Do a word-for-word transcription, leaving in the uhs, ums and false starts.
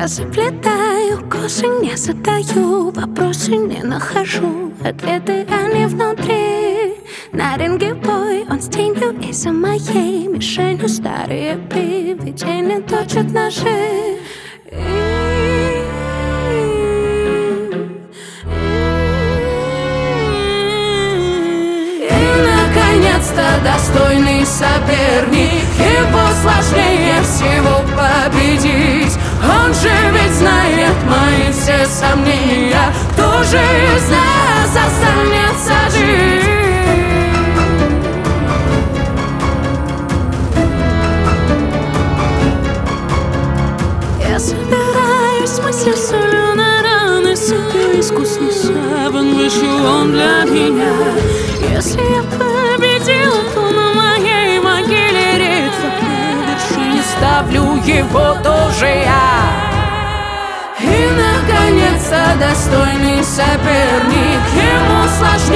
Я заплетаю косы, не задаю вопросы, не нахожу ответы, они внутри. На ринге бой, он с тенью и за моей мишенью. Старые привидения точат ножи. Наконец-то достойный соперник, его сложнее всего победить. Он же ведь знает мои все сомнения. Кто же из нас останется жить? Я собираюсь с мыслью солью на раны, сыпью искусный саван, вышел он для меня. Если я победила, то на моей могиле ритва на вершине ставлю его тоже я. И наконец-то достойный соперник, ему сложнее